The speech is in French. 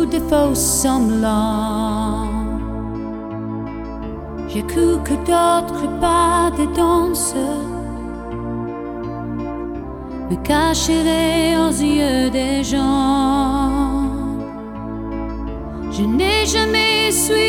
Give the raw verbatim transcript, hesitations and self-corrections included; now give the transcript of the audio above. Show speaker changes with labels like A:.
A: des faux semblants. J'ai cru que d'autres pas de danse me cacheraient aux yeux des gens. Je n'ai jamais su